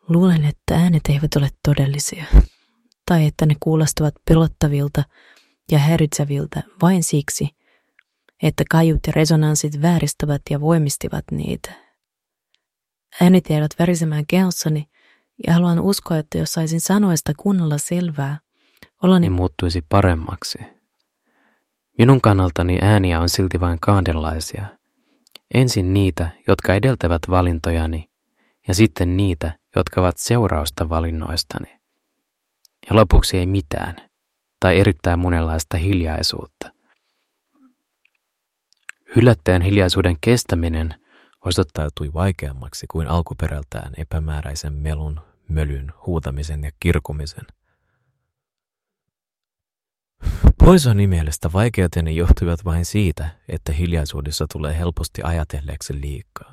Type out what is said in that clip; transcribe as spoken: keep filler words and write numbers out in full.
Luulen, että äänet eivät ole todellisia, tai että ne kuulostavat pelottavilta ja häiritseviltä vain siksi, että kaiut ja resonanssit vääristävät ja voimistivat niitä. Äänet jäävät värisemään kehossani ja haluan uskoa, että jos saisin sanoista kunnolla selvää, oloni niin muuttuisi paremmaksi. Minun kannaltani ääniä on silti vain kahdenlaisia. Ensin niitä, jotka edeltävät valintojani, ja sitten niitä, jotka ovat seurausta valinnoistani. Ja lopuksi ei mitään, tai erittäin monenlaista hiljaisuutta. Yllättäen hiljaisuuden kestäminen osoittautui vaikeammaksi kuin alkuperältään epämääräisen melun, mölyn, huutamisen ja kirkumisen. Poisoni mielestä vaikeuteni johtuivat vain siitä, että hiljaisuudessa tulee helposti ajatelleeksi liikaa.